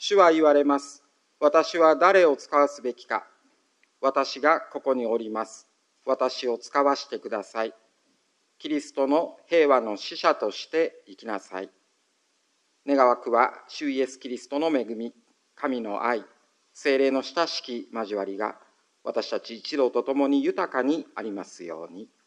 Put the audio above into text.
主は言われます。私は誰を使わすべきか。私がここにおります。私を使わしてください。キリストの平和の使者として生きなさい。願わくは主イエスキリストの恵み、神の愛、聖霊の親しき交わりが私たち一同と共に豊かにありますように。